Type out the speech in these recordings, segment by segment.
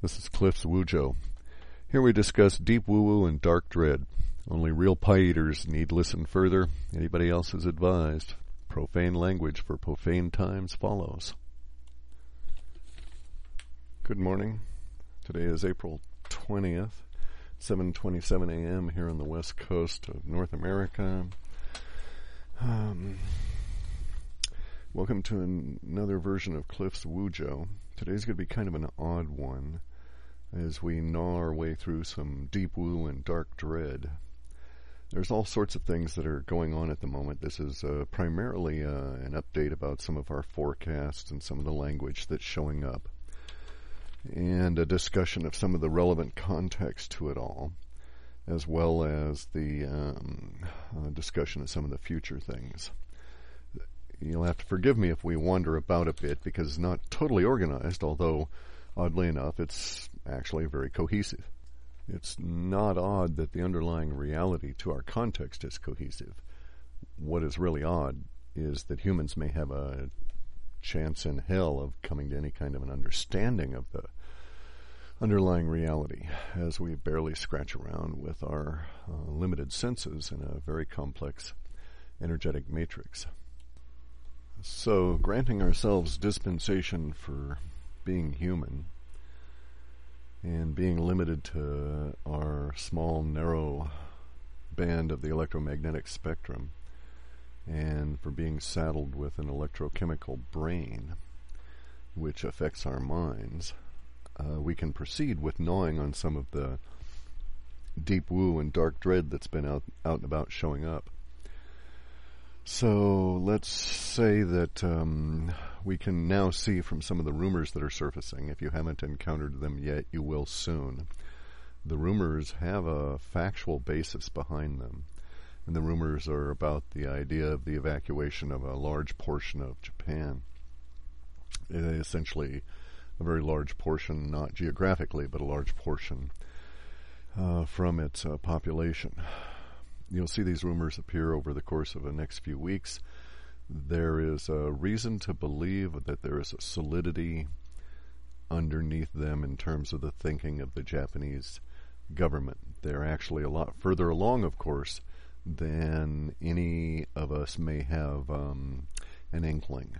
This is Cliff's Wujo. Here we discuss deep woo-woo and dark dread. Only real pie-eaters need listen further. Anybody else is advised. Profane language for profane times follows. Good morning. Today is April 20th, 7:27 a.m. here on the west coast of North America. Welcome to another version of Cliff's Wujo. Today's going to be kind of an odd one as we gnaw our way through some deep woo and dark dread. There's all sorts of things that are going on at the moment. This is primarily an update about some of our forecasts and some of the language that's showing up, and a discussion of some of the relevant context to it all, as well as the discussion of some of the future things. You'll have to forgive me if we wander about a bit, because it's not totally organized, although, oddly enough, it's actually very cohesive. It's not odd that the underlying reality to our context is cohesive. What is really odd is that humans may have a chance in hell of coming to any kind of an understanding of the underlying reality, as we barely scratch around with our limited senses in a very complex energetic matrix. So, granting ourselves dispensation for being human and being limited to our small, narrow band of the electromagnetic spectrum, and for being saddled with an electrochemical brain which affects our minds, we can proceed with gnawing on some of the deep woo and dark dread that's been out and about showing up. So let's say that we can now see from some of the rumors that are surfacing. If you haven't encountered them yet, you will soon. The rumors have a factual basis behind them, and the rumors are about the idea of the evacuation of a large portion of Japan. Essentially a very large portion, not geographically, but a large portion from its population. You'll see these rumors appear over the course of the next few weeks. There is a reason to believe that there is a solidity underneath them in terms of the thinking of the Japanese government. They're actually a lot further along, of course, than any of us may have an inkling.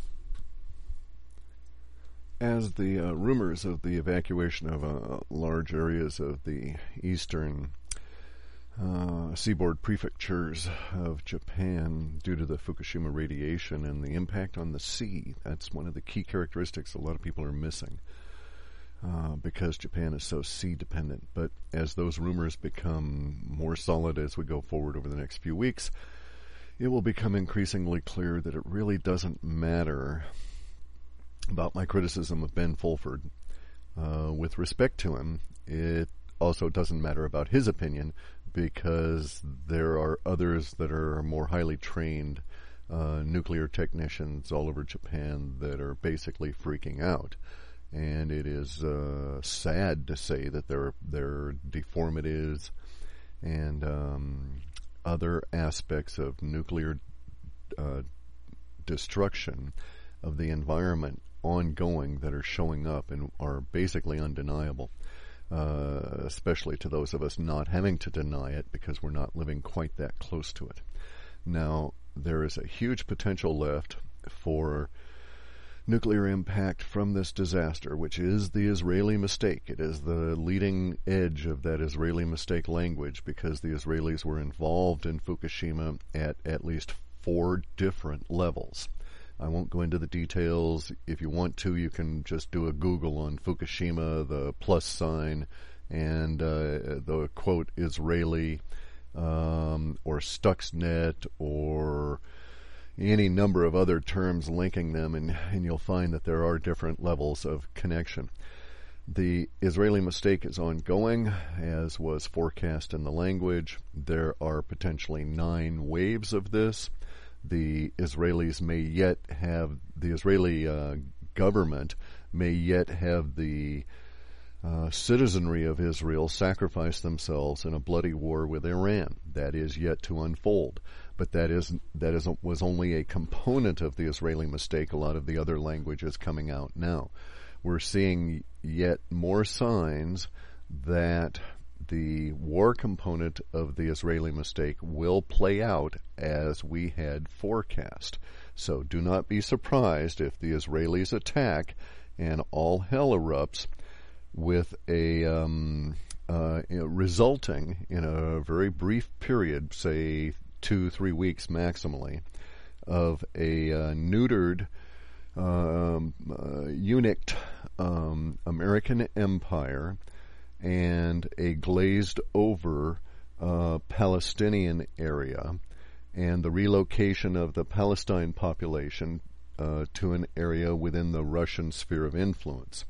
As the rumors of the evacuation of large areas of the eastern seaboard prefectures of Japan due to the Fukushima radiation and the impact on the sea. That's one of the key characteristics a lot of people are missing because Japan is so sea dependent. But as those rumors become more solid as we go forward over the next few weeks, it will become increasingly clear that it really doesn't matter about my criticism of Ben Fulford. With respect to him, it also doesn't matter about his opinion, because there are others that are more highly trained nuclear technicians all over Japan that are basically freaking out. And it is sad to say that there are deformities and other aspects of nuclear destruction of the environment ongoing that are showing up and are basically undeniable. Especially to those of us not having to deny it because we're not living quite that close to it. Now, there is a huge potential left for nuclear impact from this disaster, which is the Israeli mistake. It is the leading edge of that Israeli mistake language, because the Israelis were involved in Fukushima at least 4 different levels. I won't go into the details. If you want to, you can just do a Google on Fukushima, the plus sign, and the quote Israeli or Stuxnet or any number of other terms linking them, and you'll find that there are different levels of connection. The Israeli mistake is ongoing, as was forecast in the language. There are potentially 9 waves of this. The Israelis may yet have, the Israeli government may yet have the citizenry of Israel sacrifice themselves in a bloody war with Iran. That is yet to unfold. But that was only a component of the Israeli mistake. A lot of the other language is coming out now. we're seeing yet more signs that the war component of the Israeli mistake will play out as we had forecast. So do not be surprised if the Israelis attack and all hell erupts with a resulting in a very brief period, say 2-3 weeks maximally, of a neutered, eunuched American empire and a glazed over Palestinian area, and the relocation of the Palestine population to an area within the Russian sphere of influence.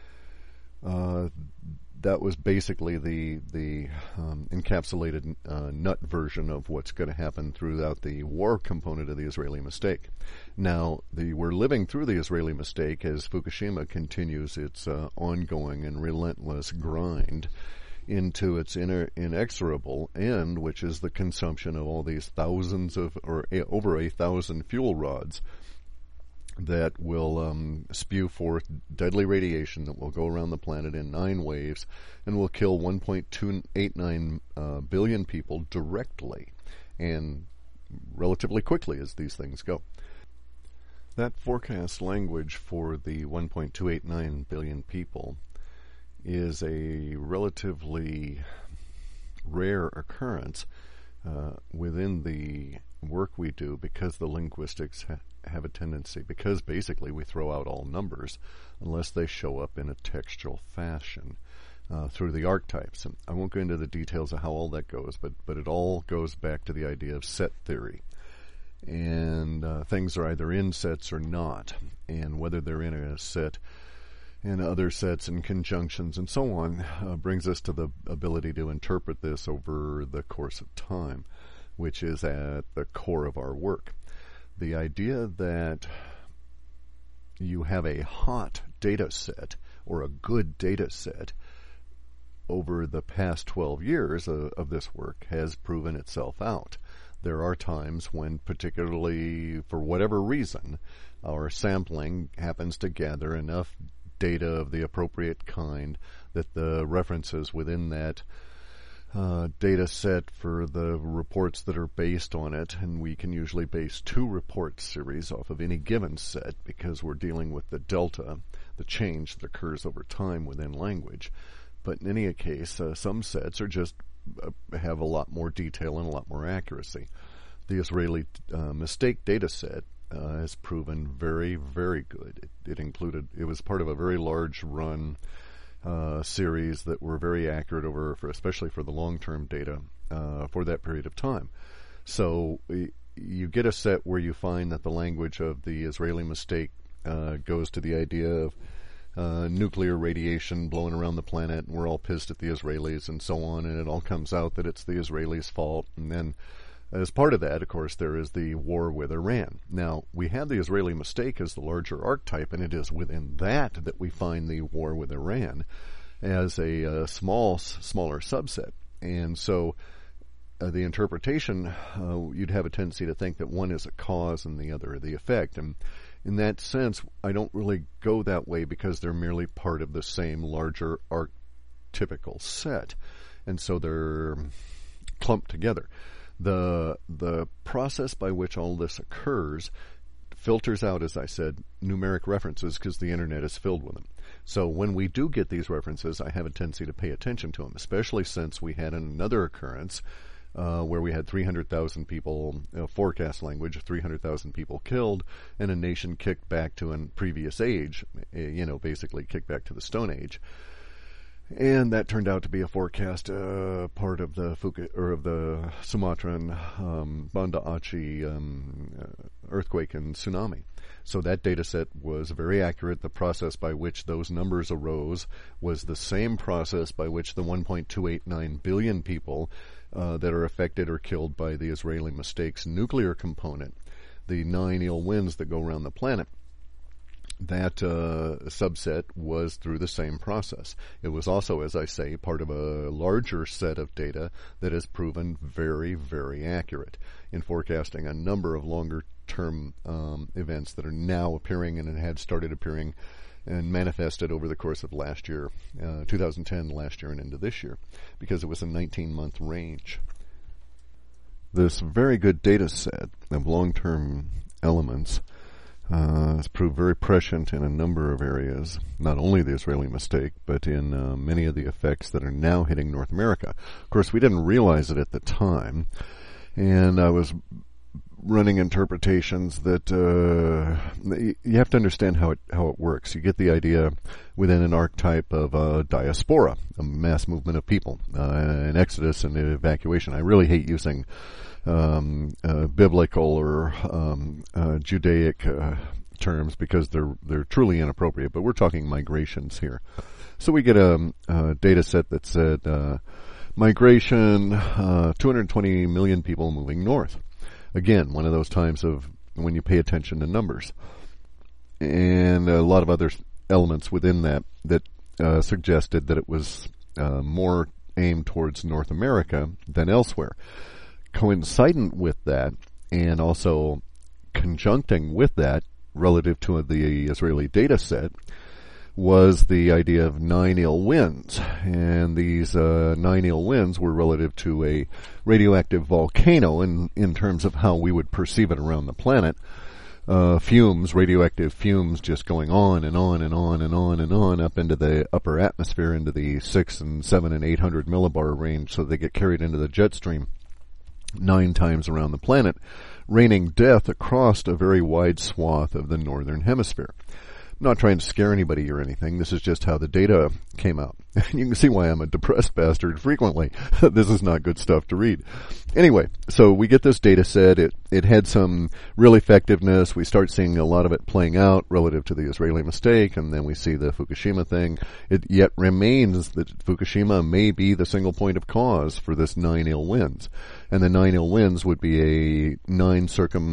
That was basically the encapsulated nut version of what's going to happen throughout the war component of the Israeli mistake. Now, we're living through the Israeli mistake as Fukushima continues its ongoing and relentless grind into its inexorable end, which is the consumption of all these thousands of, or over 1,000 fuel rods that will spew forth deadly radiation that will go around the planet in 9 waves and will kill 1.289 billion people directly and relatively quickly as these things go. That forecast language for the 1.289 billion people is a relatively rare occurrence within the work we do, because the linguistics have a tendency, because basically we throw out all numbers unless they show up in a textual fashion through the archetypes. And I won't go into the details of how all that goes, but it all goes back to the idea of set theory. And things are either in sets or not, and whether they're in a set and other sets and conjunctions and so on brings us to the ability to interpret this over the course of time, which is at the core of our work. The idea that you have a hot data set or a good data set over the past 12 years of this work has proven itself out. There are times when, particularly for whatever reason, our sampling happens to gather enough data of the appropriate kind that the references within that data set for the reports that are based on it, and we can usually base 2 report series off of any given set because we're dealing with the delta, the change that occurs over time within language. But in any case, some sets are just have a lot more detail and a lot more accuracy. The Israeli mistake data set has proven very, very good. It was part of a very large run series that were very accurate especially for the long-term data for that period of time. So you get a set where you find that the language of the Israeli mistake goes to the idea of nuclear radiation blowing around the planet, and we're all pissed at the Israelis and so on, and it all comes out that it's the Israelis' fault. And then as part of that, of course, there is the war with Iran. Now, we have the Israeli mistake as the larger archetype, and it is within that we find the war with Iran as a smaller subset. And so the interpretation, you'd have a tendency to think that one is a cause and the other the effect. And in that sense, I don't really go that way because they're merely part of the same larger archetypical set. And so they're clumped together. The process by which all this occurs filters out, as I said, numeric references because the internet is filled with them. So when we do get these references, I have a tendency to pay attention to them, especially since we had another occurrence where we had 300,000 people, forecast language, 300,000 people killed, and a nation kicked back to a previous age, basically kicked back to the Stone Age. And that turned out to be a forecast part of the Sumatran Banda Aceh earthquake and tsunami. So that data set was very accurate. The process by which those numbers arose was the same process by which the 1.289 billion people that are affected or killed by the Israeli mistake's nuclear component, the 9 ill winds that go around the planet. That subset was through the same process. It was also, as I say, part of a larger set of data that has proven very, very accurate in forecasting a number of longer-term events that are now appearing and had started appearing and manifested over the course of last year, 2010, last year, and into this year, because it was a 19-month range. This very good data set of long-term elements has proved very prescient in a number of areas, not only the Israeli mistake, but in many of the effects that are now hitting North America. Of course, we didn't realize it at the time, and I was running interpretations that you have to understand how it works. You get the idea within an archetype of a diaspora, a mass movement of people, an exodus and an evacuation. I really hate using biblical or Judaic terms because they're truly inappropriate. But we're talking migrations here. So we get a data set that said migration, 220 million people moving north. Again, one of those times of when you pay attention to numbers. And a lot of other elements within that suggested that it was more aimed towards North America than elsewhere. Coincident with that, and also conjuncting with that, relative to the Israeli data set, was the idea of 9 ill winds. And these 9 ill winds were relative to a radioactive volcano in terms of how we would perceive it around the planet. Fumes, radioactive fumes just going on and on and on and on and on up into the upper atmosphere, into the 6 and 7 and 800 millibar range, so they get carried into the jet stream 9 times around the planet, raining death across a very wide swath of the northern hemisphere. I'm not trying to scare anybody or anything. This is just how the data came out. You can see why I'm a depressed bastard frequently. This is not good stuff to read. Anyway, so we get this data set. It had some real effectiveness. We start seeing a lot of it playing out relative to the Israeli mistake, and then we see the Fukushima thing. It yet remains that Fukushima may be the single point of cause for this 9 ill winds. And the 9 ill winds would be a 9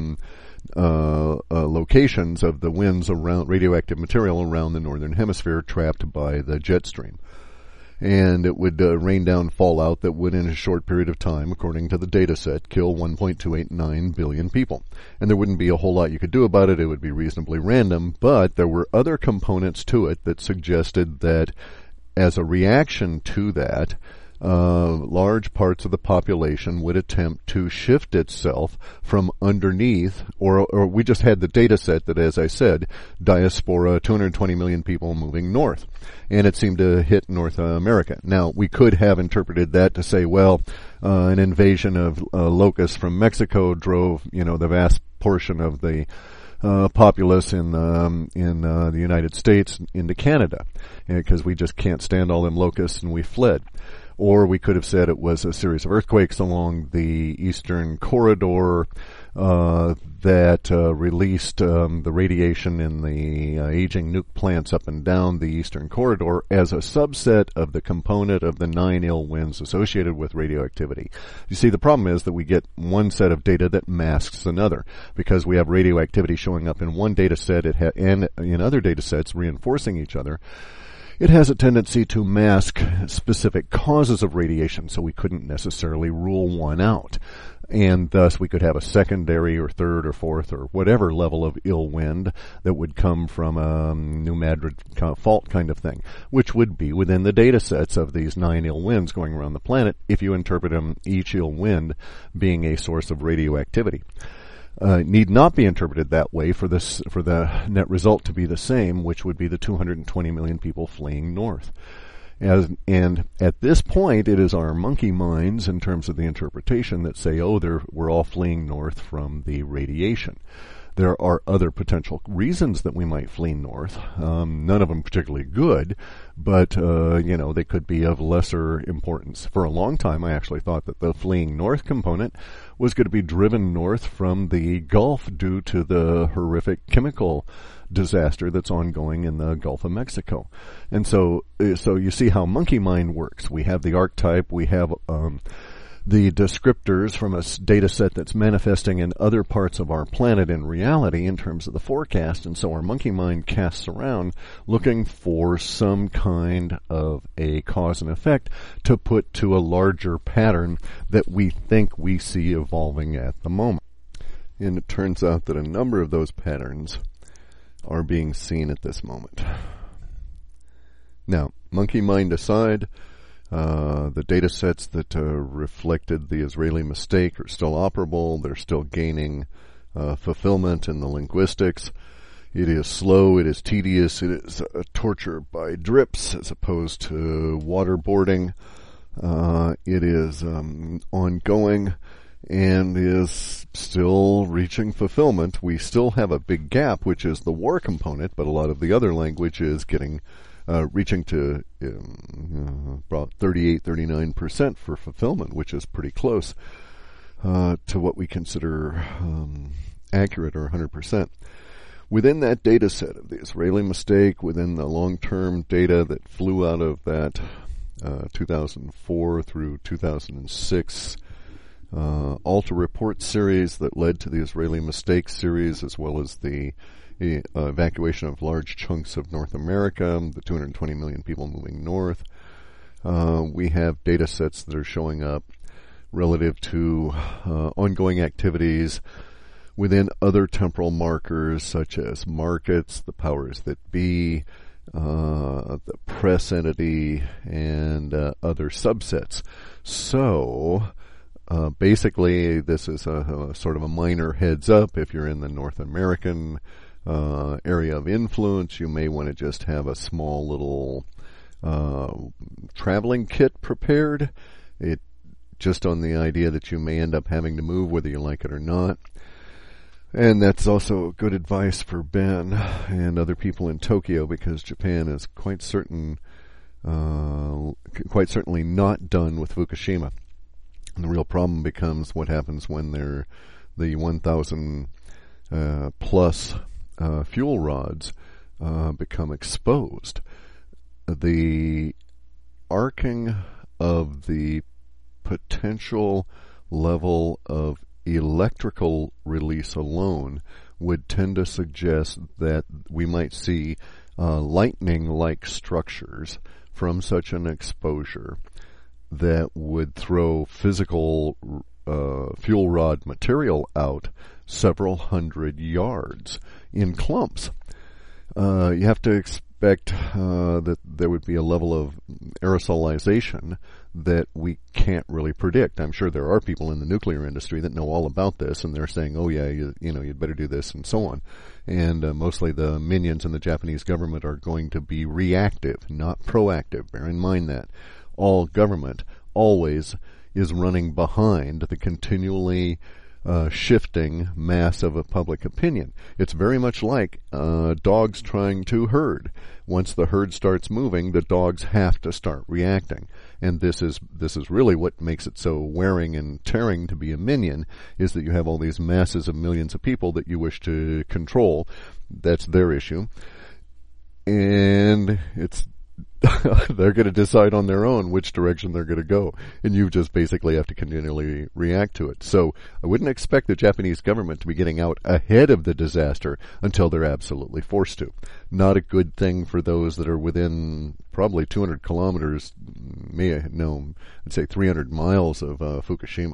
locations of the winds around radioactive material around the northern hemisphere trapped by the jet stream. And it would rain down fallout that would, in a short period of time, according to the data set, kill 1.289 billion people. And there wouldn't be a whole lot you could do about it. It would be reasonably random, but there were other components to it that suggested that as a reaction to that, large parts of the population would attempt to shift itself from underneath, or we just had the data set that, as I said, diaspora, 220 million people moving north. And it seemed to hit North America. Now, we could have interpreted that to say, well, an invasion of locusts from Mexico drove, the vast portion of the populace in the United States into Canada, because we just can't stand all them locusts and we fled. Or we could have said it was a series of earthquakes along the eastern corridor that released the radiation in the aging nuke plants up and down the eastern corridor as a subset of the component of the 9 ill winds associated with radioactivity. You see, the problem is that we get one set of data that masks another, because we have radioactivity showing up in one data set and in other data sets reinforcing each other. It has a tendency to mask specific causes of radiation, so we couldn't necessarily rule one out. And thus we could have a secondary or third or fourth or whatever level of ill wind that would come from a New Madrid fault kind of thing, which would be within the data sets of these 9 ill winds going around the planet, if you interpret them, each ill wind being a source of radioactivity. Need not be interpreted that way for the net result to be the same, which would be the 220 million people fleeing north. And at this point, it is our monkey minds, in terms of the interpretation, that say, we're all fleeing north from the radiation. There are other potential reasons that we might flee north, none of them particularly good, but, they could be of lesser importance. For a long time, I actually thought that the fleeing north component was going to be driven north from the Gulf due to the horrific chemical disaster that's ongoing in the Gulf of Mexico. And so you see how monkey mind works. We have the archetype, we have the descriptors from a data set that's manifesting in other parts of our planet in reality in terms of the forecast, and so our monkey mind casts around looking for some kind of a cause and effect to put to a larger pattern that we think we see evolving at the moment. And it turns out that a number of those patterns are being seen at this moment. Now, monkey mind aside, the data sets that reflected the Israeli mistake are still operable. They're still gaining fulfillment in the linguistics. It is slow, it is tedious, it is torture by drips as opposed to waterboarding. It is ongoing and is still reaching fulfillment. We still have a big gap, which is the war component, but a lot of the other language is getting reaching to about 38-39% for fulfillment, which is pretty close to what we consider accurate or 100%. Within that data set of the Israeli mistake, within the long-term data that flew out of that 2004 through 2006 Alta report series that led to the Israeli mistake series, as well as the evacuation of large chunks of North America, the 220 million people moving north, we have data sets that are showing up relative to ongoing activities within other temporal markers such as markets, the powers that be, the press entity, and other subsets. So, basically, this is a sort of a minor heads up. If you're in the North American area of influence, you may want to just have a small little traveling kit prepared. It just on the idea that you may end up having to move whether you like it or not. And that's also good advice for Ben and other people in Tokyo, because Japan is quite certainly not done with Fukushima. And the real problem becomes what happens when the 1,000 plus fuel rods become exposed. The arcing of the potential level of electrical release alone would tend to suggest that we might see lightning-like structures from such an exposure that would throw physical fuel rod material out several hundred yards in clumps. You have to expect that there would be a level of aerosolization that we can't really predict. I'm sure there are people in the nuclear industry that know all about this, and they're saying, oh yeah, you'd better do this, and so on. And mostly the minions in the Japanese government are going to be reactive, not proactive. Bear in mind that. All government always is running behind the continually shifting mass of a public opinion. It's very much like dogs trying to herd. Once the herd starts moving, the dogs have to start reacting. And this is really what makes it so wearing and tearing to be a minion, is that you have all these masses of millions of people that you wish to control. That's their issue. And it's they're going to decide on their own which direction they're going to go, and you just basically have to continually react to it. So I wouldn't expect the Japanese government to be getting out ahead of the disaster until they're absolutely forced to. Not a good thing for those that are within probably 200 kilometers, I'd say 300 miles of Fukushima.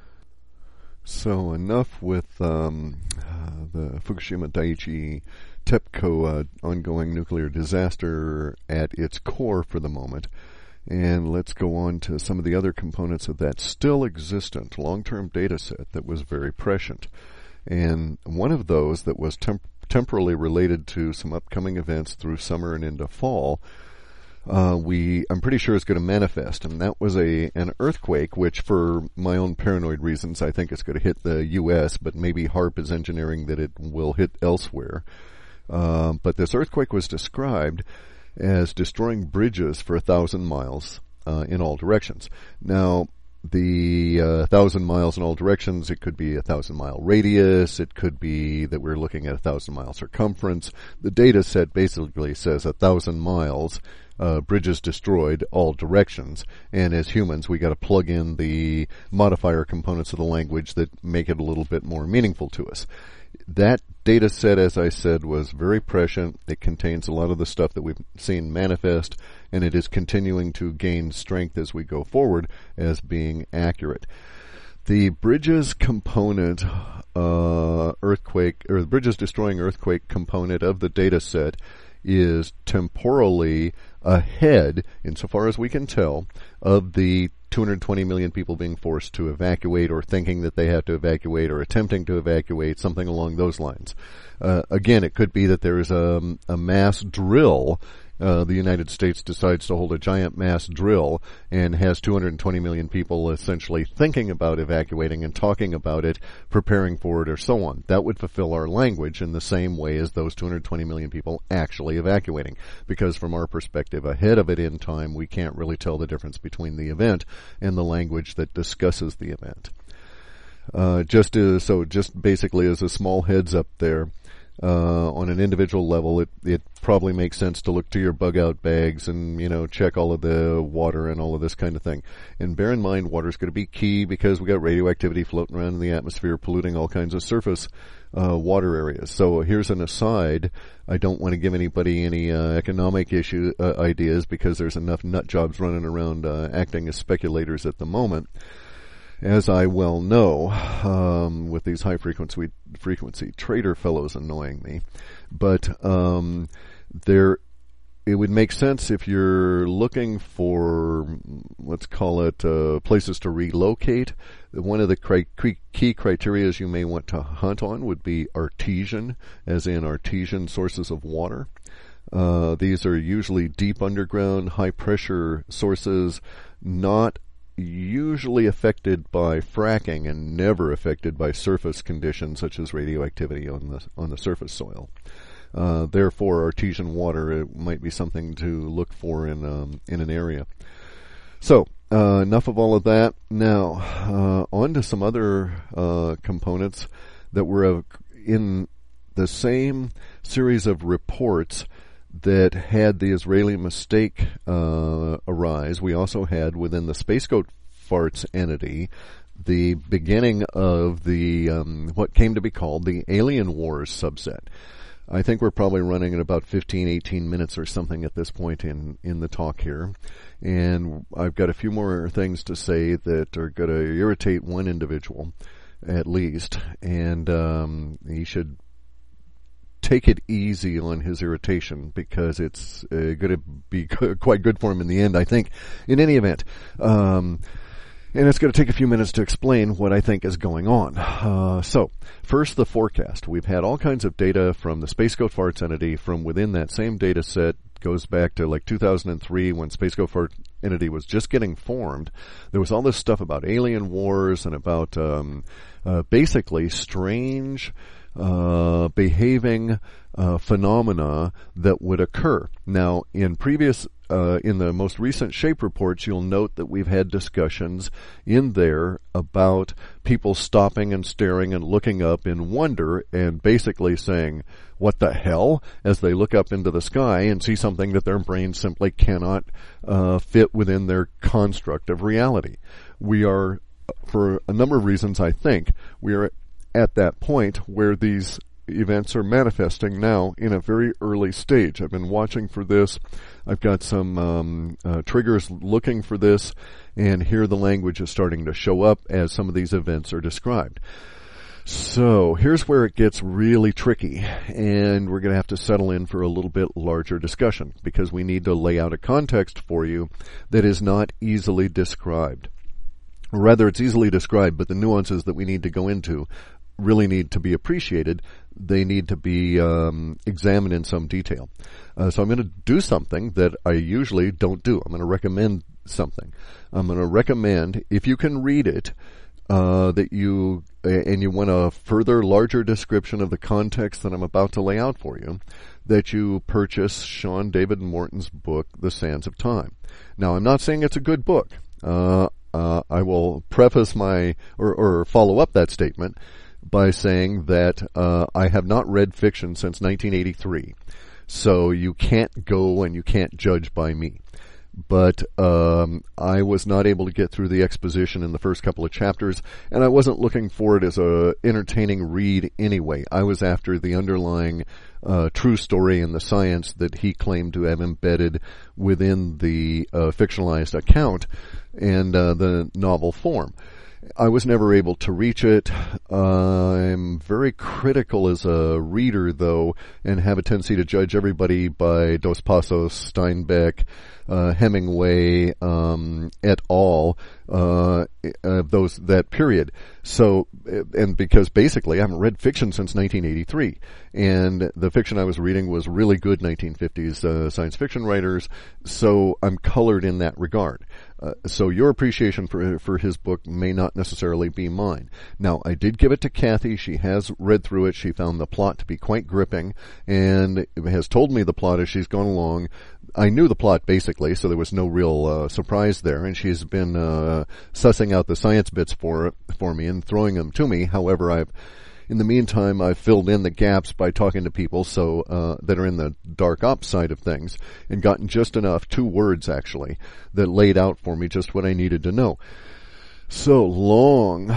So enough with the Fukushima Daiichi TEPCO ongoing nuclear disaster at its core for the moment. And let's go on to some of the other components of that still existent long-term data set that was very prescient. And one of those that was temporally related to some upcoming events through summer and into fall, I'm pretty sure is going to manifest, and that was an earthquake, which for my own paranoid reasons I think it's going to hit the U.S., but maybe HAARP is engineering that it will hit elsewhere. But this earthquake was described as destroying bridges for 1,000 miles in all directions. Now, the 1,000 miles in all directions, it could be a 1,000-mile radius. It could be that we're looking at a 1,000-mile circumference. The data set basically says 1,000 miles, bridges destroyed, all directions. And as humans, we got to plug in the modifier components of the language that make it a little bit more meaningful to us. That data set, as I said, was very prescient. It contains a lot of the stuff that we've seen manifest, and it is continuing to gain strength as we go forward as being accurate. The bridges component earthquake, or the bridges destroying earthquake component of the data set is temporally ahead, insofar as we can tell, of the 220 million people being forced to evacuate or thinking that they have to evacuate or attempting to evacuate, something along those lines. Again, it could be that there is a mass drill. The United States decides to hold a giant mass drill and has 220 million people essentially thinking about evacuating and talking about it, preparing for it, or so on. That would fulfill our language in the same way as those 220 million people actually evacuating. Because from our perspective, ahead of it in time, we can't really tell the difference between the event and the language that discusses the event. Just basically as a small heads up there, on an individual level, it probably makes sense to look to your bug out bags and, check all of the water and all of this kind of thing. And bear in mind, water is going to be key because we got radioactivity floating around in the atmosphere, polluting all kinds of surface water areas. So here's an aside. I don't want to give anybody any economic ideas because there's enough nut jobs running around acting as speculators at the moment, as I well know, with these high frequency trader fellows annoying me. But it would make sense if you're looking for, let's call it, places to relocate. One of the key criteria you may want to hunt on would be artesian, as in artesian sources of water. These are usually deep underground, high pressure sources, not usually affected by fracking and never affected by surface conditions such as radioactivity on the surface soil. Therefore, artesian water might be something to look for in an area. So, enough of all of that. Now, on to some other components that were in the same series of reports that had the Israeli mistake arise. We also had within the Space Goat Farts entity the beginning of the what came to be called the Alien Wars subset. I think we're probably running at about 15, 18 minutes or something at this point in the talk here. And I've got a few more things to say that are going to irritate one individual, at least. And he should take it easy on his irritation because it's going to be quite good for him in the end, I think, in any event. And it's going to take a few minutes to explain what I think is going on. So, first, the forecast. We've had all kinds of data from the Space Goat Farts entity from within that same data set. Goes back to like 2003 when Space Goat Fart entity was just getting formed. There was all this stuff about alien wars and about basically strange behaving phenomena that would occur. Now, in the most recent SHAPE reports, you'll note that we've had discussions in there about people stopping and staring and looking up in wonder and basically saying, what the hell, as they look up into the sky and see something that their brain simply cannot fit within their construct of reality. We are, for a number of reasons, I think, we are at that point where these events are manifesting now in a very early stage. I've been watching for this. I've got some triggers looking for this, and here the language is starting to show up as some of these events are described. So here's where it gets really tricky, and we're going to have to settle in for a little bit larger discussion because we need to lay out a context for you that is not easily described. Or rather, it's easily described, but the nuances that we need to go into really need to be appreciated. They need to be examined in some detail. So I'm going to do something that I usually don't do. I'm going to recommend something. I'm going to recommend, if you can read it, that you want a further larger description of the context that I'm about to lay out for you, that you purchase Sean David Morton's book, The Sands of Time. Now, I'm not saying it's a good book. I will preface or follow up that statement by saying that I have not read fiction since 1983. So you can't go and you can't judge by me. But I was not able to get through the exposition in the first couple of chapters, and I wasn't looking for it as a entertaining read anyway. I was after the underlying true story and the science that he claimed to have embedded within the fictionalized account and the novel form. I was never able to reach it. I'm very critical as a reader, though, and have a tendency to judge everybody by Dos Passos, Steinbeck, Hemingway, et al. That period. So, and because basically I haven't read fiction since 1983, and the fiction I was reading was really good 1950s science fiction writers. So I'm colored in that regard. So your appreciation for his book may not necessarily be mine. Now, I did give it to Kathy. She has read through it. She found the plot to be quite gripping, and has told me the plot as she's gone along. I knew the plot basically, so there was no real surprise there, and she's been sussing out the science bits for me and throwing them to me. However, in the meantime, I've filled in the gaps by talking to people that are in the dark ops side of things, and gotten just enough, 2 words actually, that laid out for me just what I needed to know. So long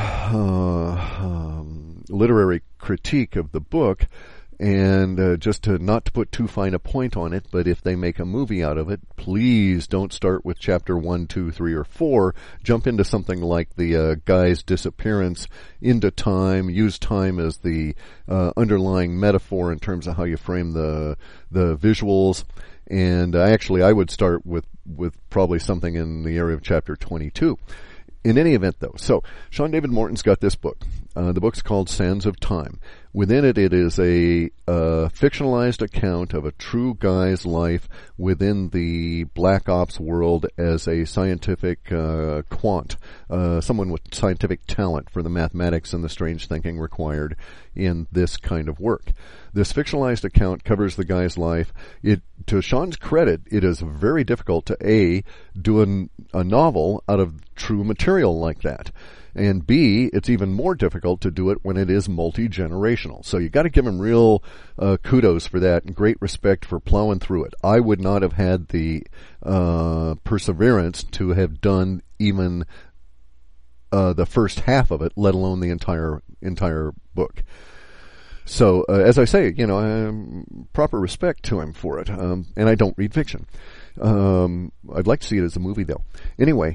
literary critique of the book, and just not to put too fine a point on it, but if they make a movie out of it, please don't start with chapter 1, 2, 3, or 4. Jump into something like the guy's disappearance into time. Use time as the underlying metaphor in terms of how you frame the visuals. And I would start with probably something in the area of chapter 22. In any event, though, so Sean David Morton's got this book. The book's called Sands of Time. Within it, it is a fictionalized account of a true guy's life within the black ops world as a scientific quant, someone with scientific talent for the mathematics and the strange thinking required in this kind of work. This fictionalized account covers the guy's life. To Sean's credit, it is very difficult to do a novel out of true material like that. And B, it's even more difficult to do it when it is multi-generational. So you got to give him real kudos for that and great respect for plowing through it. I would not have had the perseverance to have done even the first half of it, let alone the entire book. So, as I say, proper respect to him for it. And I don't read fiction. I'd like to see it as a movie, though. Anyway,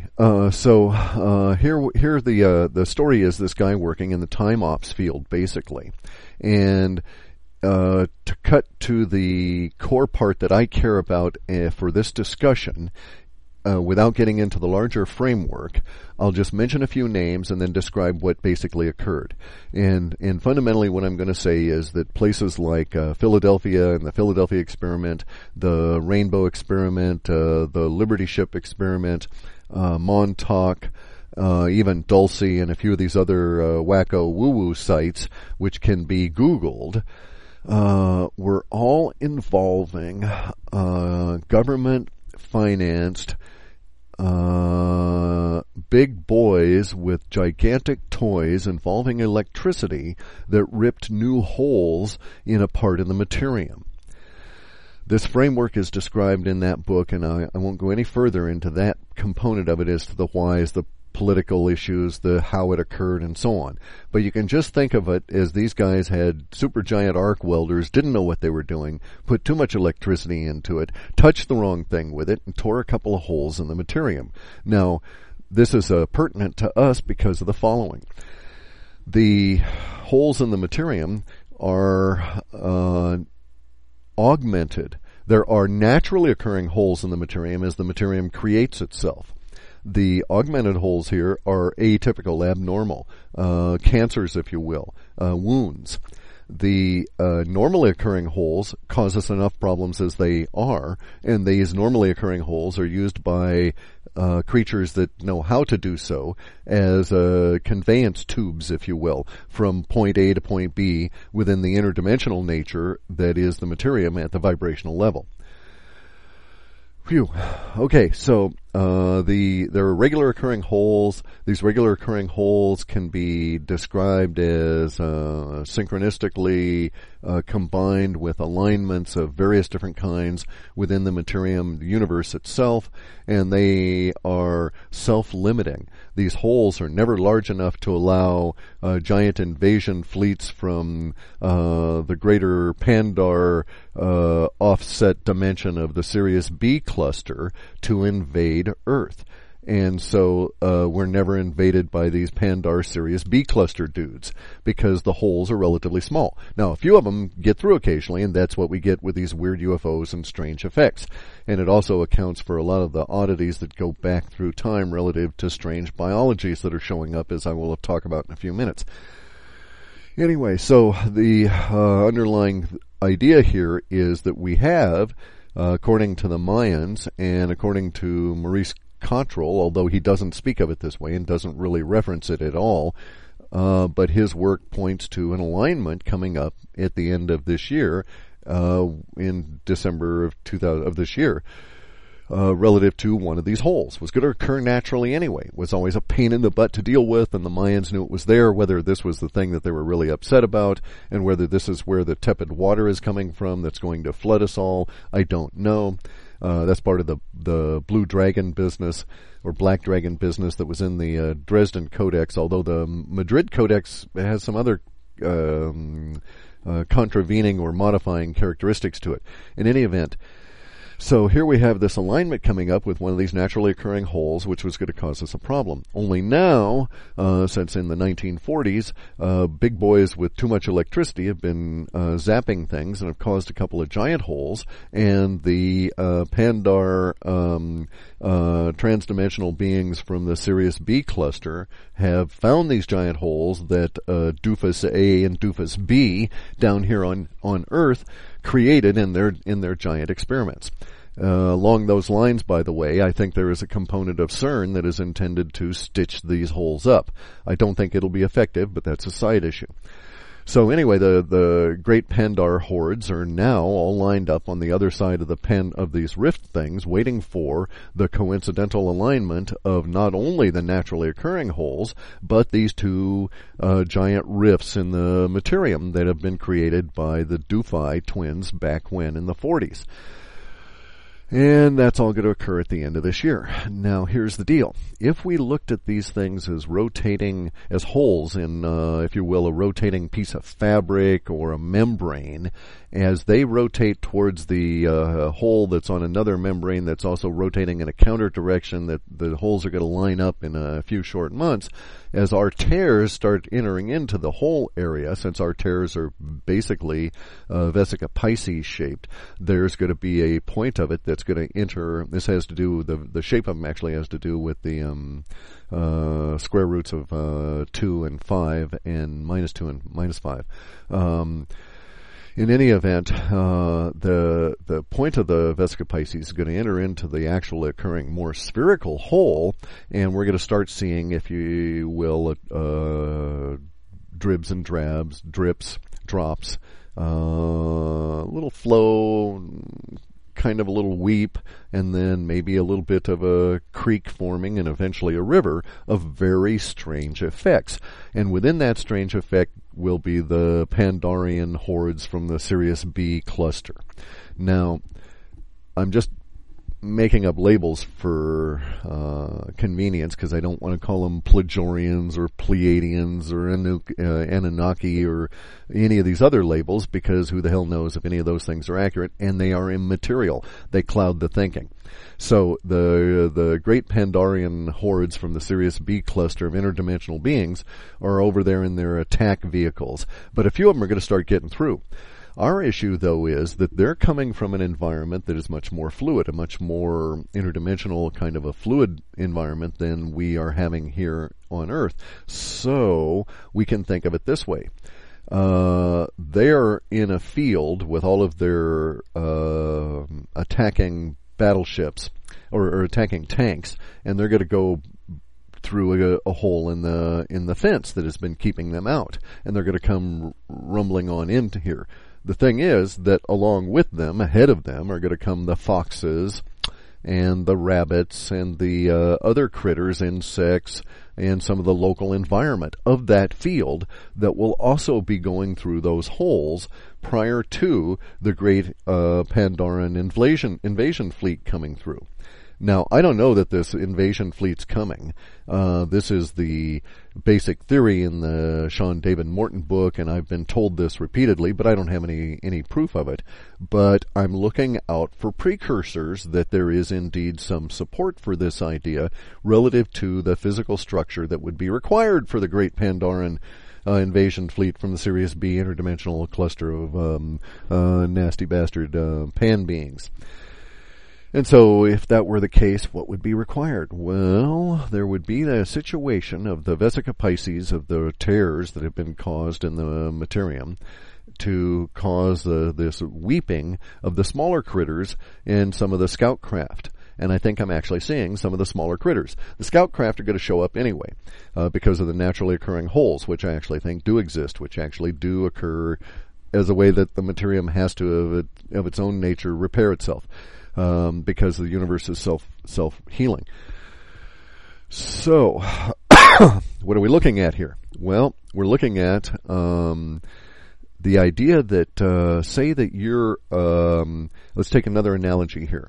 here the story is this guy working in the time ops field, basically. And to cut to the core part that I care about for this discussion, without getting into the larger framework, I'll just mention a few names and then describe what basically occurred. And fundamentally what I'm going to say is that places like Philadelphia and the Philadelphia experiment, the Rainbow experiment, the Liberty Ship experiment, Montauk, even Dulce and a few of these other wacko woo-woo sites, which can be Googled, were all involving government-financed big boys with gigantic toys involving electricity that ripped new holes in a part of the materium. This framework is described in that book, and I won't go any further into that component of it as to the whys, the political issues, the how it occurred, and so on. But you can just think of it as these guys had supergiant arc welders, didn't know what they were doing, put too much electricity into it, touched the wrong thing with it, and tore a couple of holes in the materium. Now, this is pertinent to us because of the following. The holes in the materium are augmented. There are naturally occurring holes in the materium as the materium creates itself. The augmented holes here are atypical, abnormal, cancers, if you will, wounds. The normally occurring holes cause us enough problems as they are, and these normally occurring holes are used by creatures that know how to do so as conveyance tubes, if you will, from point A to point B within the interdimensional nature that is the materium at the vibrational level. Phew. Okay, so there are regular occurring holes. These regular occurring holes can be described as synchronistically combined with alignments of various different kinds within the materium, the universe itself, and they are self-limiting. These holes are never large enough to allow giant invasion fleets from the greater Pandar offset dimension of the Sirius B cluster to invade Earth. And so we're never invaded by these Pandar Sirius B cluster dudes because the holes are relatively small. Now, a few of them get through occasionally, and that's what we get with these weird UFOs and strange effects. And it also accounts for a lot of the oddities that go back through time relative to strange biologies that are showing up, as I will talk about in a few minutes. Anyway, so the underlying idea here is that we have, according to the Mayans and according to Maurice Cottrell, although he doesn't speak of it this way and doesn't really reference it at all, but his work points to an alignment coming up at the end of this year, in December of this year, relative to one of these holes. Was going to occur naturally anyway. Was always a pain in the butt to deal with, and the Mayans knew it was there. Whether this was the thing that they were really upset about, and whether this is where the tepid water is coming from that's going to flood us all, I don't know. That's part of the Blue Dragon business, or Black Dragon business, that was in the Dresden Codex, although the Madrid Codex has some other contravening or modifying characteristics to it. In any event, so here we have this alignment coming up with one of these naturally occurring holes, which was going to cause us a problem. Only now, since in the 1940s, big boys with too much electricity have been zapping things and have caused a couple of giant holes, and the Pandar transdimensional beings from the Sirius B cluster have found these giant holes that Doofus A and Doofus B down here on Earth created in their giant experiments. Along those lines, by the way, I think there is a component of CERN that is intended to stitch these holes up. I don't think it'll be effective, but that's a side issue. So anyway, the great Pandar hordes are now all lined up on the other side of these rift things, waiting for the coincidental alignment of not only the naturally occurring holes, but these two giant rifts in the materium that have been created by the Dufay twins back when in the 40s. And that's all going to occur at the end of this year. Now, here's the deal. If we looked at these things as rotating, as holes in, if you will, a rotating piece of fabric or a membrane, as they rotate towards the hole that's on another membrane that's also rotating in a counter direction, that the holes are going to line up in a few short months, as our tears start entering into the hole area, since our tears are basically Vesica Pisces shaped, there's going to be a point of it that's going to enter. This has to do, the shape of them actually has to do with the square roots of 2 and 5 and minus 2 and minus 5. In any event, the point of the Vesica Pisces is going to enter into the actual occurring more spherical hole, and we're going to start seeing, if you will, dribs and drabs, drips, drops, little flow, kind of a little weep, and then maybe a little bit of a creek forming and eventually a river of very strange effects. And within that strange effect will be the Pandarian hordes from the Sirius B cluster. Now, I'm just making up labels for convenience, because I don't want to call them Plejorians or Pleiadians or Anunnaki or any of these other labels, because who the hell knows if any of those things are accurate, and they are immaterial. They cloud the thinking. So the great Pandarian hordes from the Sirius B cluster of interdimensional beings are over there in their attack vehicles, but a few of them are going to start getting through. Our issue, though, is that they're coming from an environment that is much more fluid, a much more interdimensional kind of a fluid environment than we are having here on Earth. So we can think of it this way. They're in a field with all of their attacking battleships or attacking tanks, and they're going to go through a hole in the fence that has been keeping them out, and they're going to come rumbling on into here. The thing is that along with them, ahead of them, are going to come the foxes and the rabbits and the other critters, insects, and some of the local environment of that field that will also be going through those holes prior to the great Pandaren invasion fleet coming through. Now, I don't know that this invasion fleet's coming. This is the basic theory in the Sean David Morton book, and I've been told this repeatedly, but I don't have any proof of it. But I'm looking out for precursors that there is indeed some support for this idea relative to the physical structure that would be required for the Great Pandoran invasion fleet from the Sirius B interdimensional cluster of nasty bastard pan beings. And so if that were the case, what would be required? Well, there would be the situation of the Vesica Pisces, of the tears that have been caused in the materium, to cause this weeping of the smaller critters in some of the scout craft. And I think I'm actually seeing some of the smaller critters. The scout craft are going to show up anyway, because of the naturally occurring holes, which I actually think do exist, which actually do occur as a way that the materium has to, of its own nature, repair itself. Because the universe is self-healing. So, what are we looking at here? Well, we're looking at the idea that, say that you're, let's take another analogy here,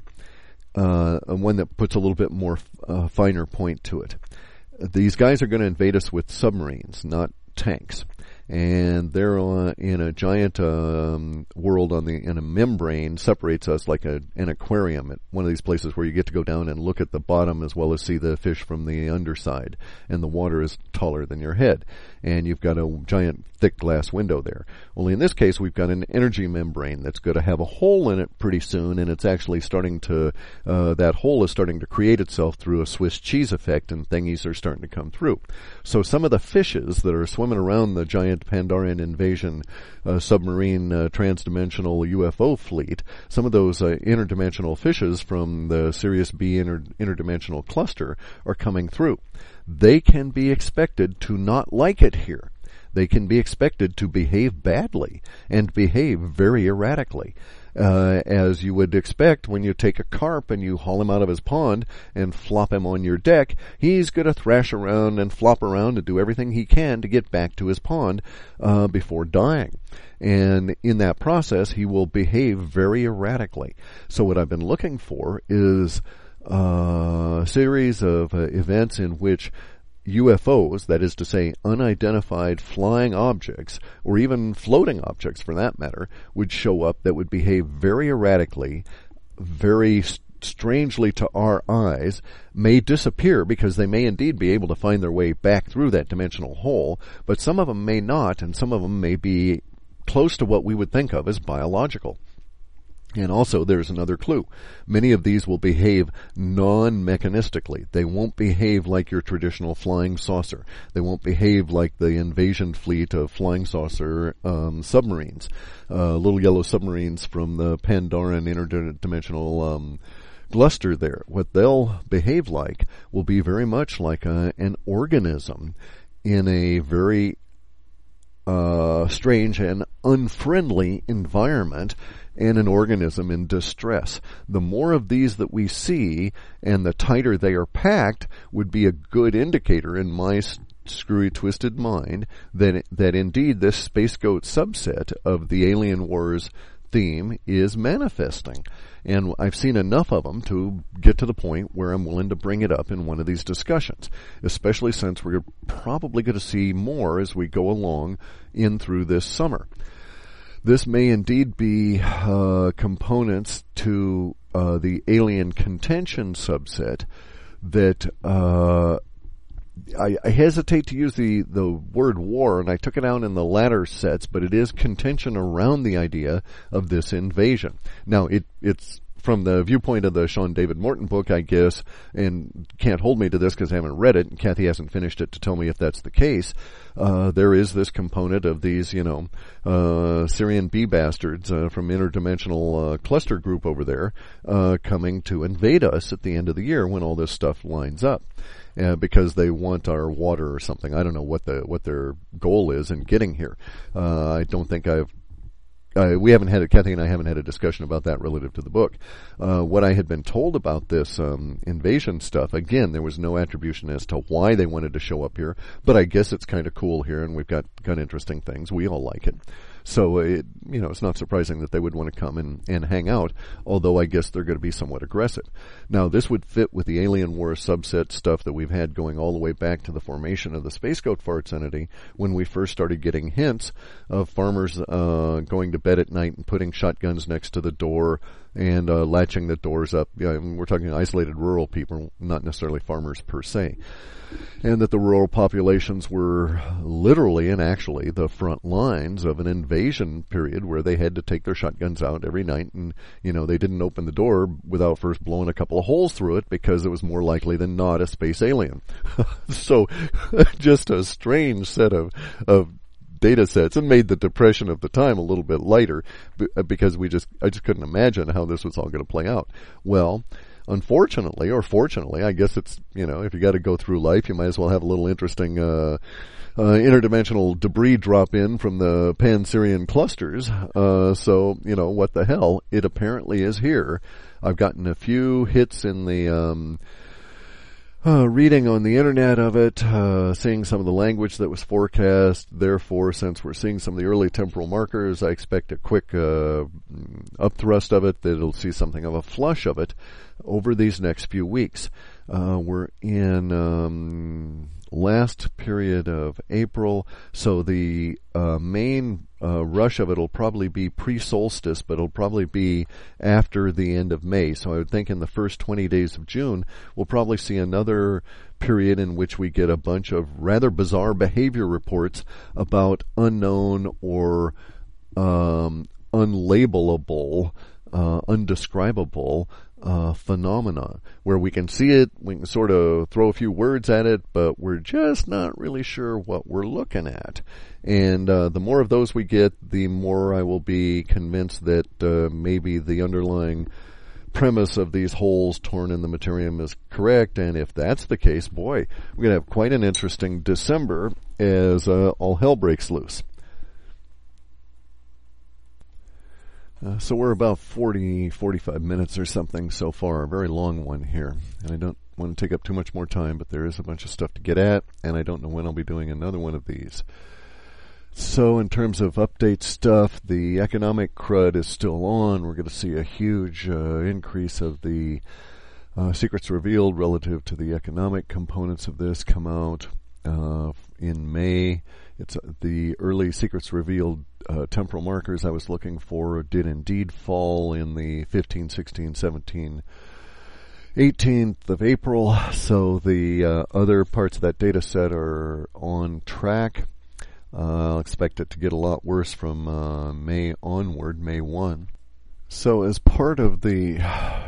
one that puts a little bit more finer point to it. These guys are going to invade us with submarines, not tanks. And they're in a giant world in a membrane, separates us like an aquarium at one of these places where you get to go down and look at the bottom as well as see the fish from the underside. And the water is taller than your head. And you've got a giant thick glass window there. Only in this case, we've got an energy membrane that's going to have a hole in it pretty soon, and it's actually starting to, that hole is starting to create itself through a Swiss cheese effect, and thingies are starting to come through. So some of the fishes that are swimming around the giant Pandaren invasion submarine transdimensional UFO fleet, some of those interdimensional fishes from the Sirius B interdimensional cluster are coming through. They can be expected to not like it here. They can be expected to behave badly and behave very erratically. As you would expect when you take a carp and you haul him out of his pond and flop him on your deck, he's going to thrash around and flop around and do everything he can to get back to his pond before dying. And in that process, he will behave very erratically. So what I've been looking for is a series of events in which UFOs, that is to say unidentified flying objects, or even floating objects for that matter, would show up that would behave very erratically, very strangely to our eyes, may disappear because they may indeed be able to find their way back through that dimensional hole, but some of them may not, and some of them may be close to what we would think of as biological. And also, there's another clue. Many of these will behave non-mechanistically. They won't behave like your traditional flying saucer. They won't behave like the invasion fleet of flying saucer submarines, little yellow submarines from the Pandaren interdimensional cluster there. What they'll behave like will be very much like an organism in a very strange and unfriendly environment, and an organism in distress. The more of these that we see, and the tighter they are packed, would be a good indicator in my screwy, twisted mind that indeed this Space Goat subset of the Alien Wars theme is manifesting. And I've seen enough of them to get to the point where I'm willing to bring it up in one of these discussions, especially since we're probably going to see more as we go along in through this summer. This may indeed be components to the alien contention subset that I hesitate to use the word war, and I took it out in the latter sets, but it is contention around the idea of this invasion. Now, it's from the viewpoint of the Sean David Morton book, I guess, and can't hold me to this because I haven't read it, and Kathy hasn't finished it to tell me if that's the case. There is this component of these, Syrian bee bastards from interdimensional cluster group over there coming to invade us at the end of the year when all this stuff lines up. Because they want our water or something. I don't know what their goal is in getting here. I don't think Kathy and I haven't had a discussion about that relative to the book. What I had been told about this invasion stuff, again, there was no attribution as to why they wanted to show up here, but I guess it's kind of cool here, and we've got interesting things. We all like it. So it's not surprising that they would want to come and hang out, although I guess they're going to be somewhat aggressive. Now, this would fit with the alien war subset stuff that we've had going all the way back to the formation of the Space Goat Farts entity, when we first started getting hints of farmers going to bed at night and putting shotguns next to the door and latching the doors up. We're talking isolated rural people, not necessarily farmers per se. And that the rural populations were literally and actually the front lines of an invasion period where they had to take their shotguns out every night, and they didn't open the door without first blowing a couple of holes through it, because it was more likely than not a space alien. So just a strange set of data sets, and made the depression of the time a little bit lighter, because I just couldn't imagine how this was all going to play out. Well, unfortunately, or fortunately, I guess it's, if you got to go through life, you might as well have a little interesting interdimensional debris drop in from the Pan-Sirian clusters. So, what the hell? It apparently is here. I've gotten a few hits in the reading on the internet of it, seeing some of the language that was forecast. Therefore, since we're seeing some of the early temporal markers, I expect a quick upthrust of it, that it'll see something of a flush of it over these next few weeks. We're in last period of April, so the main rush of it will probably be pre-solstice, but it'll probably be after the end of May. So I would think in the first 20 days of June, we'll probably see another period in which we get a bunch of rather bizarre behavior reports about unknown or unlabelable, undescribable phenomena, where we can see it, we can sort of throw a few words at it, but we're just not really sure what we're looking at. And the more of those we get, the more I will be convinced that maybe the underlying premise of these holes torn in the materium is correct. And if that's the case, boy, we're going to have quite an interesting December as all hell breaks loose. So we're about 45 minutes or something so far, a very long one here. And I don't want to take up too much more time, but there is a bunch of stuff to get at, and I don't know when I'll be doing another one of these. So in terms of update stuff, the economic crud is still on. We're going to see a huge increase of the secrets revealed relative to the economic components of this come out in May. It's the early secrets revealed temporal markers I was looking for did indeed fall in the 15, 16, 17, 18th of April. So the other parts of that data set are on track. I'll expect it to get a lot worse from May onward, May 1. So as part of the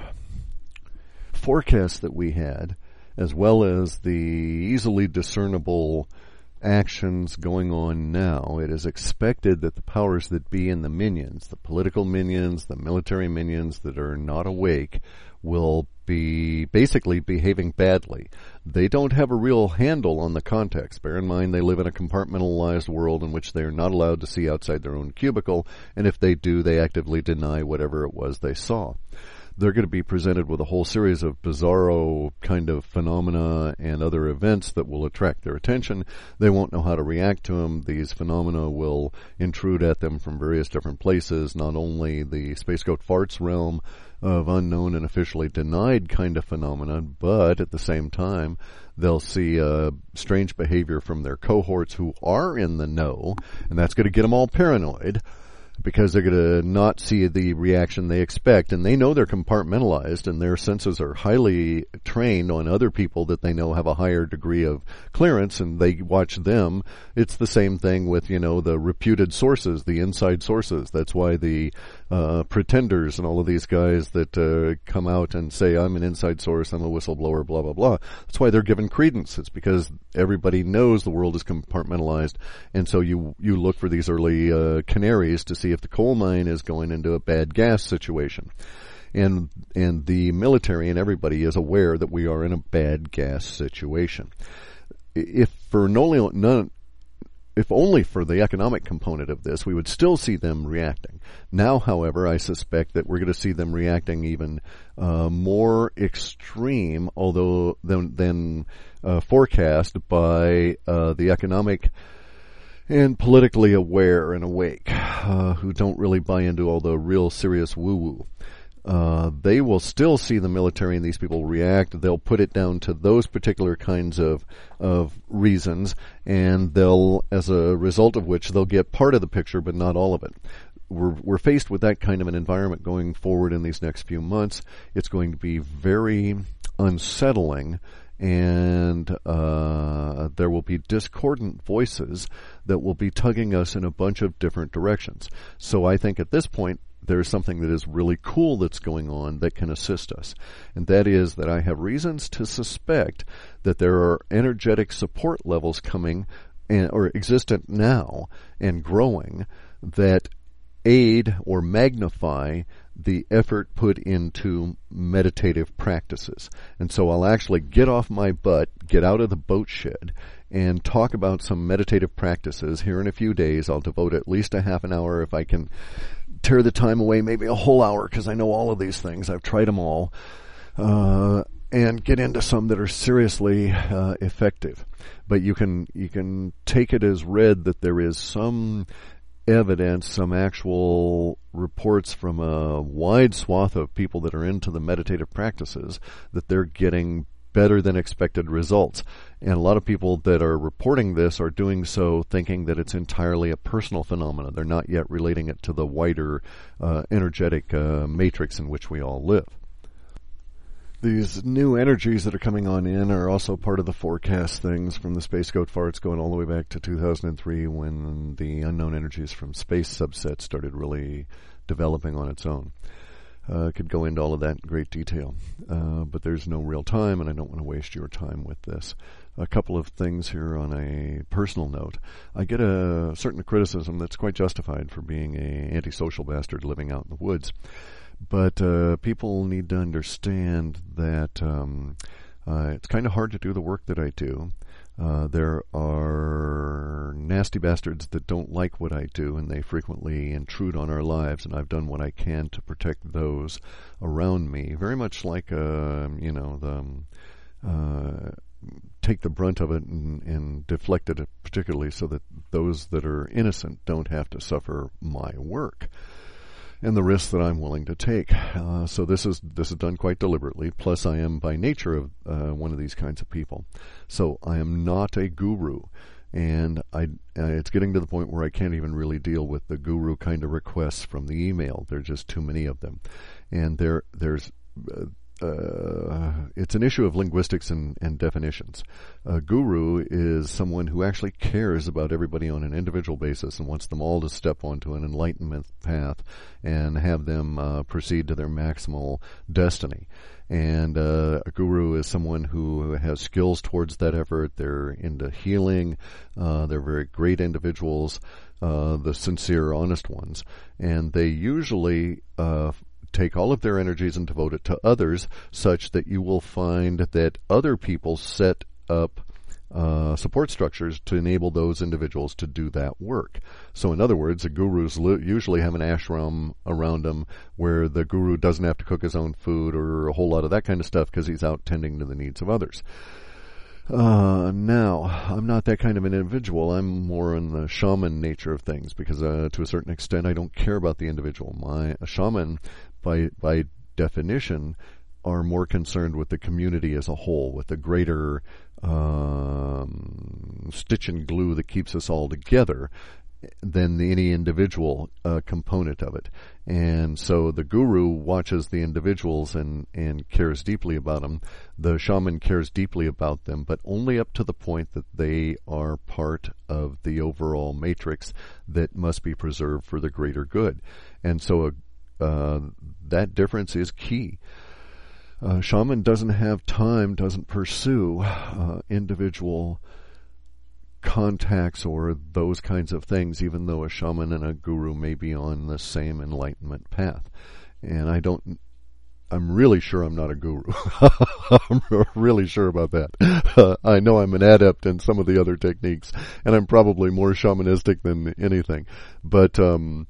forecast that we had, as well as the easily discernible actions going on now, it is expected that the powers that be and the minions, the political minions, the military minions that are not awake, will be basically behaving badly. They don't have a real handle on the context. Bear in mind, they live in a compartmentalized world in which they are not allowed to see outside their own cubicle, and if they do, they actively deny whatever it was they saw. They're going to be presented with a whole series of bizarro kind of phenomena and other events that will attract their attention. They won't know how to react to them. These phenomena will intrude at them from various different places, not only the Space Goat Farts realm of unknown and officially denied kind of phenomena, but at the same time, they'll see strange behavior from their cohorts who are in the know, and that's going to get them all paranoid, because they're going to not see the reaction they expect, and they know they're compartmentalized, and their senses are highly trained on other people that they know have a higher degree of clearance, and they watch them. It's the same thing with, the reputed sources, the inside sources. That's why the pretenders and all of these guys that come out and say, I'm an inside source, I'm a whistleblower, blah, blah, blah. That's why they're given credence. It's because everybody knows the world is compartmentalized, and so you look for these early canaries to see if the coal mine is going into a bad gas situation. And the military and everybody is aware that we are in a bad gas situation. If only for the economic component of this, we would still see them reacting. Now, however, I suspect that we're going to see them reacting even more extreme, although than forecast by the economic and politically aware and awake, who don't really buy into all the real serious woo-woo. They will still see the military and these people react. They'll put it down to those particular kinds of reasons, and they'll, as a result of which, they'll get part of the picture, but not all of it. We're faced with that kind of an environment going forward in these next few months. It's going to be very unsettling, and there will be discordant voices that will be tugging us in a bunch of different directions. So I think at this point, there's something that is really cool that's going on that can assist us. And that is that I have reasons to suspect that there are energetic support levels coming or existent now and growing that aid or magnify the effort put into meditative practices. And so I'll actually get off my butt, get out of the boat shed, and talk about some meditative practices. Here in a few days, I'll devote at least a half an hour, if I can tear the time away, maybe a whole hour, because I know all of these things. I've tried them all, and get into some that are seriously effective. But you can take it as read that there is some evidence, some actual reports from a wide swath of people that are into the meditative practices that they're getting better than expected results. And a lot of people that are reporting this are doing so thinking that it's entirely a personal phenomenon. They're not yet relating it to the wider energetic matrix in which we all live. These new energies that are coming on in are also part of the forecast things from the Space Goat farts going all the way back to 2003 when the unknown energies from space subset started really developing on its own. Could go into all of that in great detail, but there's no real time, and I don't want to waste your time with this. A couple of things here on a personal note. I get a certain criticism that's quite justified for being an antisocial bastard living out in the woods. But people need to understand that it's kind of hard to do the work that I do. There are nasty bastards that don't like what I do, and they frequently intrude on our lives, and I've done what I can to protect those around me. Very much like, take the brunt of it and deflect it particularly so that those that are innocent don't have to suffer my work and the risks that I'm willing to take. So this is done quite deliberately. Plus, I am by nature one of these kinds of people. So I am not a guru, and it's getting to the point where I can't even really deal with the guru kind of requests from the email. There are just too many of them, and there's. It's an issue of linguistics and definitions. A guru is someone who actually cares about everybody on an individual basis and wants them all to step onto an enlightenment path and have them proceed to their maximal destiny. And a guru is someone who has skills towards that effort. They're into healing. They're very great individuals, the sincere, honest ones. And they usually take all of their energies and devote it to others, such that you will find that other people set up support structures to enable those individuals to do that work. So in other words, the gurus usually have an ashram around them where the guru doesn't have to cook his own food or a whole lot of that kind of stuff because he's out tending to the needs of others. Now, I'm not that kind of an individual. I'm more in the shaman nature of things because to a certain extent I don't care about the individual. A shaman, by definition, are more concerned with the community as a whole, with the greater stitch and glue that keeps us all together than any individual component of it. And so the guru watches the individuals and cares deeply about them. The shaman cares deeply about them, but only up to the point that they are part of the overall matrix that must be preserved for the greater good. And so that difference is key. Shaman doesn't have time, doesn't pursue individual contacts or those kinds of things, even though a shaman and a guru may be on the same enlightenment path. And I'm really sure I'm not a guru. I'm really sure about that. I know I'm an adept in some of the other techniques, and I'm probably more shamanistic than anything. But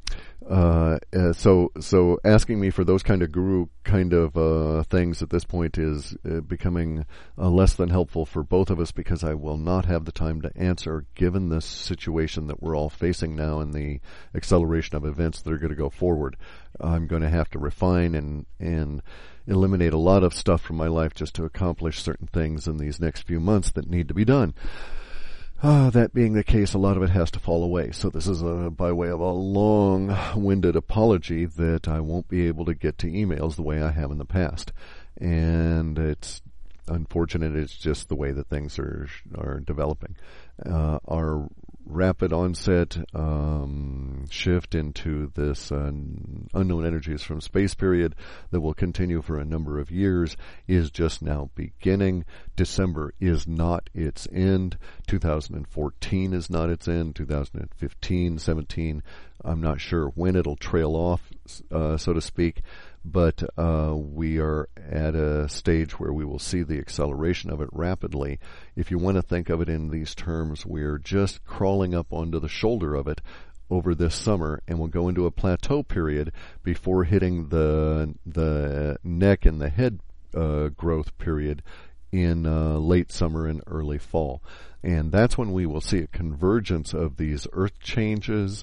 So asking me for those kind of guru kind of things at this point is becoming less than helpful for both of us, because I will not have the time to answer, given this situation that we're all facing now and the acceleration of events that are going to go forward. I'm going to have to refine and eliminate a lot of stuff from my life just to accomplish certain things in these next few months that need to be done. That being the case, a lot of it has to fall away. So this is by way of a long-winded apology that I won't be able to get to emails the way I have in the past. And it's unfortunate. It's just the way that things are developing. Our rapid onset shift into this unknown energies from space period that will continue for a number of years is just now beginning. December is not its end. 2014 is not its end. 2015, 17, I'm not sure when it'll trail off, so to speak. But we are at a stage where we will see the acceleration of it rapidly. If you want to think of it in these terms, we're just crawling up onto the shoulder of it over this summer, and we'll go into a plateau period before hitting the neck and the head growth period in late summer and early fall. And that's when we will see a convergence of these earth changes.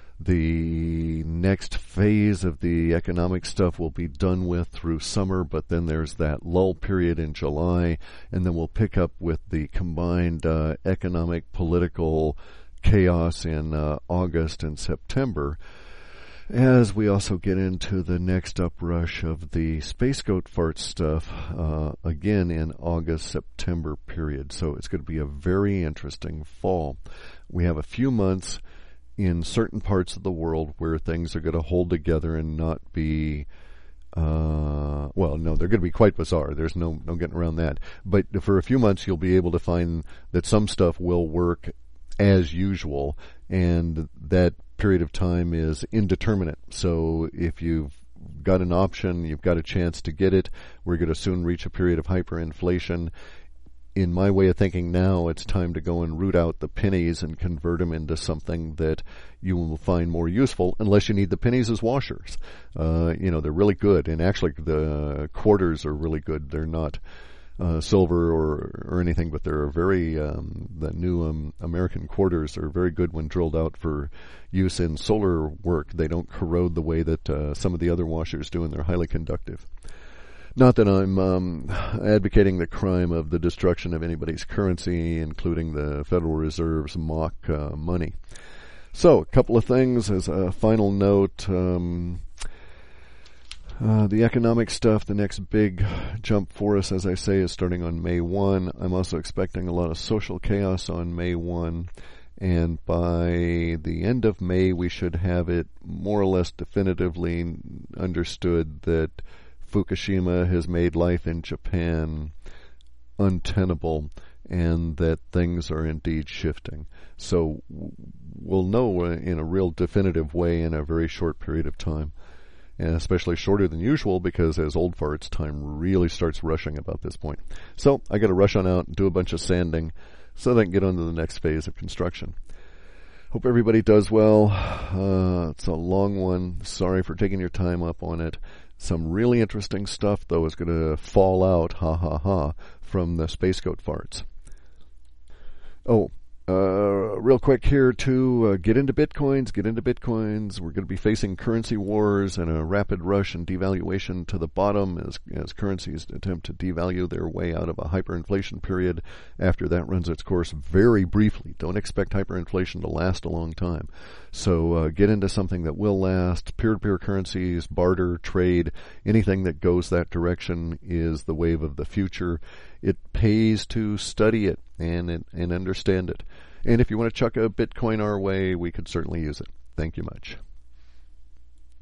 The next phase of the economic stuff will be done with through summer, but then there's that lull period in July, and then we'll pick up with the combined economic, political chaos in August and September, as we also get into the next uprush of the Space Goat Fart stuff again in August-September period. So it's going to be a very interesting fall. We have a few months in certain parts of the world where things are going to hold together and not be, they're going to be quite bizarre. There's no getting around that. But for a few months, you'll be able to find that some stuff will work as usual, and that period of time is indeterminate. So if you've got an option, you've got a chance to get it. We're going to soon reach a period of hyperinflation. In my way of thinking now, it's time to go and root out the pennies and convert them into something that you will find more useful, unless you need the pennies as washers. They're really good, and actually the quarters are really good. They're not silver or anything, but they're very, the new American quarters are very good when drilled out for use in solar work. They don't corrode the way that some of the other washers do, and they're highly conductive. Not that I'm advocating the crime of the destruction of anybody's currency, including the Federal Reserve's mock money. So, a couple of things as a final note. The economic stuff, the next big jump for us, as I say, is starting on May 1. I'm also expecting a lot of social chaos on May 1. And by the end of May, we should have it more or less definitively understood that Fukushima has made life in Japan untenable, and that things are indeed shifting. So we'll know in a real definitive way in a very short period of time, and especially shorter than usual, because as old farts, time really starts rushing about this point. So I got to rush on out and do a bunch of sanding so that I can get on to the next phase of construction. Hope everybody does well. It's a long one. Sorry for taking your time up on it. Some really interesting stuff, though, is going to fall out, from the Space Goat Farts. Real quick here, too, get into Bitcoins. We're going to be facing currency wars and a rapid rush and devaluation to the bottom as currencies attempt to devalue their way out of a hyperinflation period after that runs its course very briefly. Don't expect hyperinflation to last a long time. So get into something that will last. Peer-to-peer currencies, barter, trade, anything that goes that direction is the wave of the future. It pays to study it and understand it. And if you want to chuck a Bitcoin our way, we could certainly use it. Thank you much.